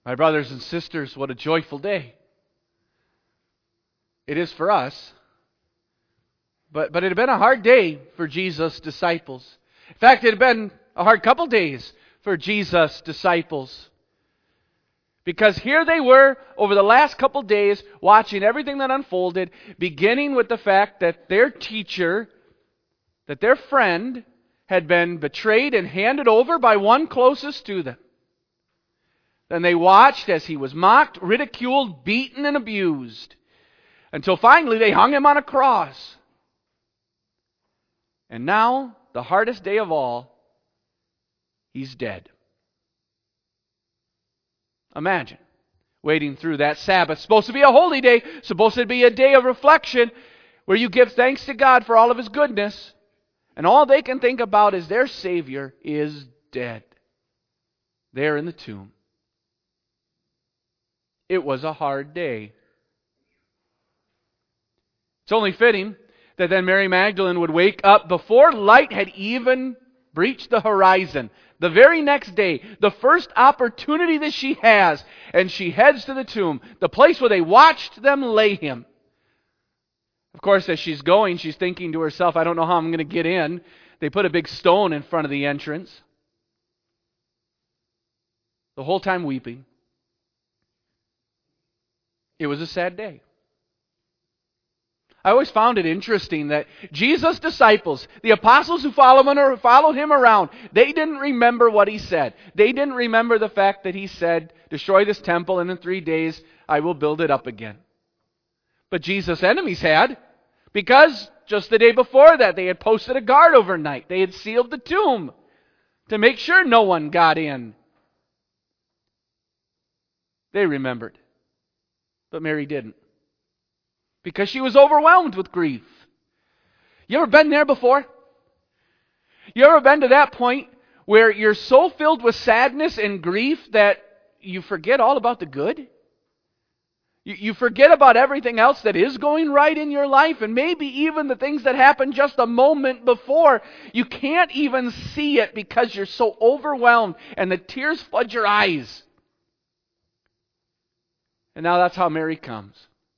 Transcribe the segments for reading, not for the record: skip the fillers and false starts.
My brothers and sisters, what a joyful day. It is for us. But it had been a hard day for Jesus' disciples. In fact, it had been a hard couple days for Jesus' disciples. Because here they were over the last couple days watching everything that unfolded, beginning with the fact that their teacher, that their friend, had been betrayed and handed over by one closest to them. Then they watched as he was mocked, ridiculed, beaten, and abused, until finally they hung him on a cross. And now, the hardest day of all, he's dead. Imagine waiting through that Sabbath. Supposed to be a holy day, supposed to be a day of reflection where you give thanks to God for all of His goodness. And all they can think about is their Savior is dead. There in the tomb. It was a hard day. It's only fitting that then Mary Magdalene would wake up before light had even breached the horizon. The very next day, the first opportunity that she has, and she heads to the tomb, the place where they watched them lay him. Of course, as she's going, she's thinking to herself, I don't know how I'm going to get in. They put a big stone in front of the entrance. The whole time weeping. It was a sad day. I always found it interesting that Jesus' disciples, the apostles who followed him around, they didn't remember what he said. They didn't remember the fact that he said, destroy this temple and in 3 days I will build it up again. But Jesus' enemies had, because just the day before that they had posted a guard overnight. They had sealed the tomb to make sure no one got in. They remembered. But Mary didn't. Because she was overwhelmed with grief. You ever been there before? You ever been to that point where you're so filled with sadness and grief that you forget all about the good? You forget about everything else that is going right in your life, and maybe even the things that happened just a moment before. You can't even see it because you're so overwhelmed and the tears flood your eyes. And now that's how Mary comes.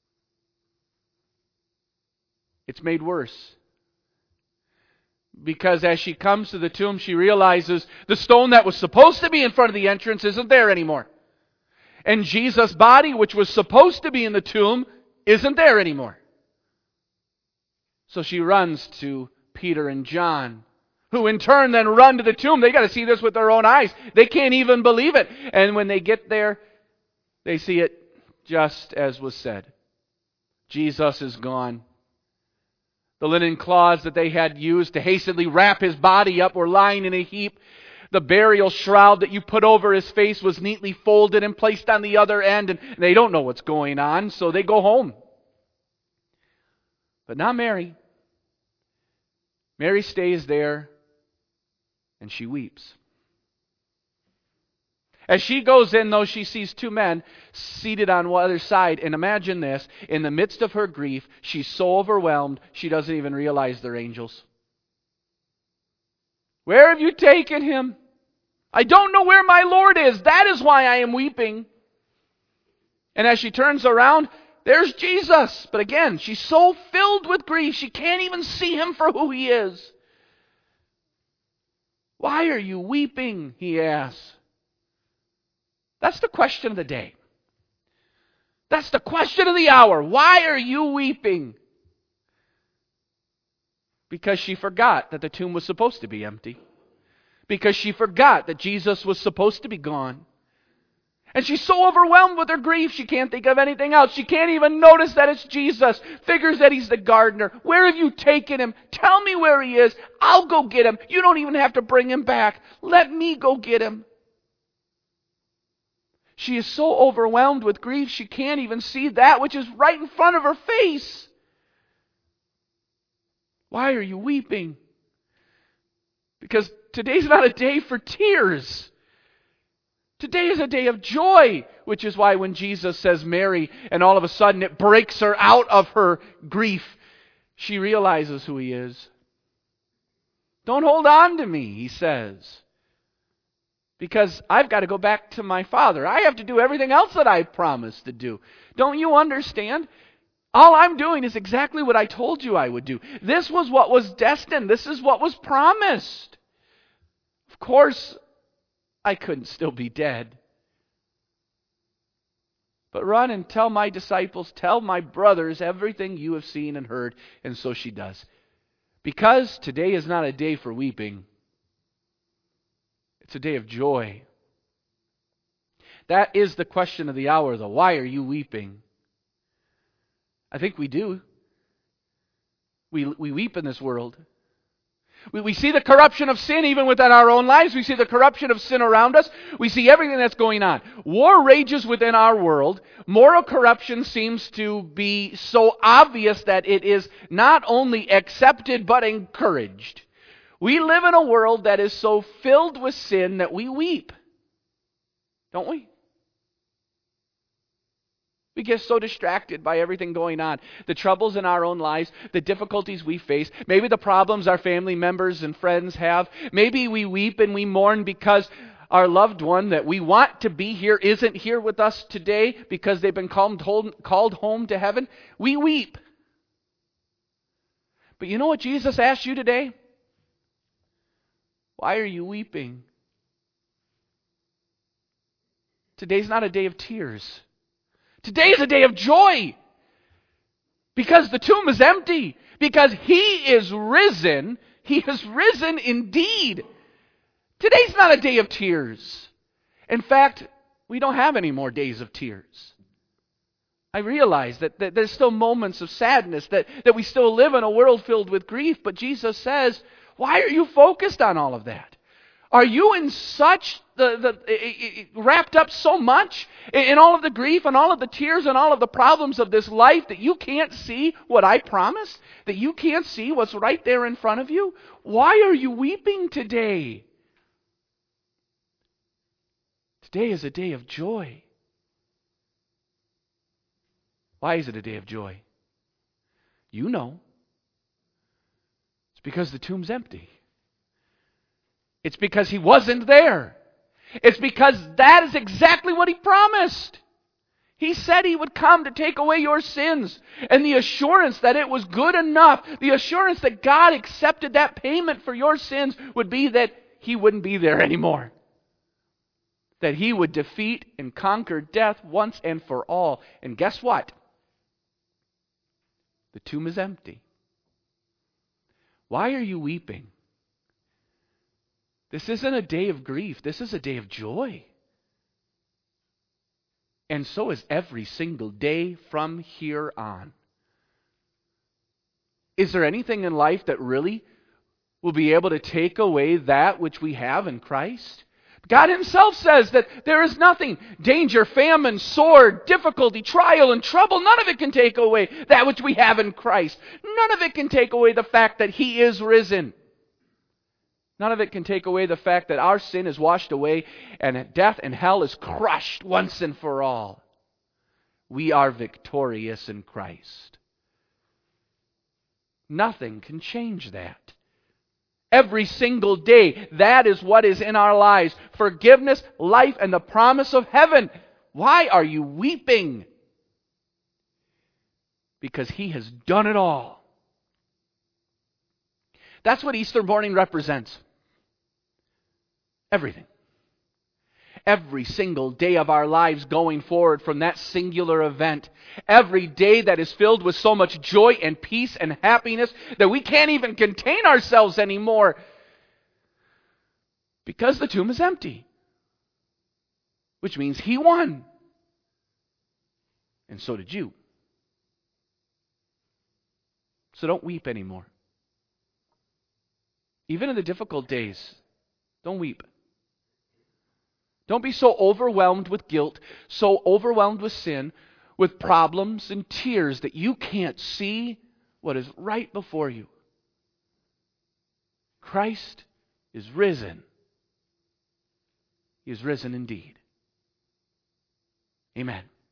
It's made worse. Because as she comes to the tomb, she realizes the stone that was supposed to be in front of the entrance isn't there anymore. And Jesus' body, which was supposed to be in the tomb, isn't there anymore. So she runs to Peter and John, who in turn then run to the tomb. They got to see this with their own eyes. They can't even believe it. And when they get there, they see it just as was said. Jesus is gone. The linen cloths that they had used to hastily wrap his body up were lying in a heap. The burial shroud that you put over his face was neatly folded and placed on the other end, and they don't know what's going on, so they go home. But not Mary. Mary stays there, and she weeps. As she goes in, though, she sees 2 men seated on one other side. And imagine this, in the midst of her grief, she's so overwhelmed, she doesn't even realize they're angels. Where have you taken him? I don't know where my Lord is. That is why I am weeping. And as she turns around, there's Jesus. But again, she's so filled with grief, she can't even see him for who he is. Why are you weeping? He asks. That's the question of the day. That's the question of the hour. Why are you weeping? Because she forgot that the tomb was supposed to be empty. Because she forgot that Jesus was supposed to be gone. And she's so overwhelmed with her grief, she can't think of anything else. She can't even notice that it's Jesus. Figures that he's the gardener. Where have you taken him? Tell me where he is. I'll go get him. You don't even have to bring him back. Let me go get him. She is so overwhelmed with grief, she can't even see that which is right in front of her face. Why are you weeping? Because today's not a day for tears. Today is a day of joy, which is why when Jesus says Mary, and all of a sudden it breaks her out of her grief, she realizes who he is. Don't hold on to me, he says. because I've got to go back to my Father. I have to do everything else that I promised to do. Don't you understand? All I'm doing is exactly what I told you I would do. This was what was destined. This is what was promised. Of course, I couldn't still be dead. But run and tell my disciples, tell my brothers everything you have seen and heard. And so she does. Because today is not a day for weeping. It's a day of joy. That is the question of the hour, though. Why are you weeping? I think we do. We weep in this world. We see the corruption of sin even within our own lives. We see the corruption of sin around us. We see everything that's going on. War rages within our world. Moral corruption seems to be so obvious that it is not only accepted but encouraged. We live in a world that is so filled with sin that we weep. Don't we? We get so distracted by everything going on. The troubles in our own lives, the difficulties we face, maybe the problems our family members and friends have. Maybe we weep and we mourn because our loved one that we want to be here isn't here with us today because they've been called home to heaven. We weep. But you know what Jesus asked you today? Why are you weeping? Today's not a day of tears. Today is a day of joy. Because the tomb is empty. Because He is risen. He is risen indeed. Today's not a day of tears. In fact, we don't have any more days of tears. I realize that there's still moments of sadness, that we still live in a world filled with grief. But Jesus says, why are you focused on all of that? Are you in such wrapped up so much in all of the grief and all of the tears and all of the problems of this life that you can't see what I promised? That you can't see what's right there in front of you? Why are you weeping today? Today is a day of joy. Why is it a day of joy? You know. It's because the tomb's empty. It's because He wasn't there. It's because that is exactly what He promised. He said He would come to take away your sins. And the assurance that it was good enough, the assurance that God accepted that payment for your sins would be that He wouldn't be there anymore. That He would defeat and conquer death once and for all. And guess what? The tomb is empty. Why are you weeping? This isn't a day of grief. This is a day of joy. And so is every single day from here on. Is there anything in life that really will be able to take away that which we have in Christ? God Himself says that there is nothing, danger, famine, sword, difficulty, trial, and trouble, none of it can take away that which we have in Christ. None of it can take away the fact that He is risen. None of it can take away the fact that our sin is washed away and death and hell is crushed once and for all. We are victorious in Christ. Nothing can change that. Every single day, that is what is in our lives. Forgiveness, life, and the promise of heaven. Why are you weeping? Because He has done it all. That's what Easter morning represents. Everything. Every single day of our lives going forward from that singular event. Every day that is filled with so much joy and peace and happiness that we can't even contain ourselves anymore. Because the tomb is empty. Which means He won. And so did you. So don't weep anymore. Even in the difficult days, don't weep. Don't be so overwhelmed with guilt, so overwhelmed with sin, with problems and tears that you can't see what is right before you. Christ is risen. He is risen indeed. Amen.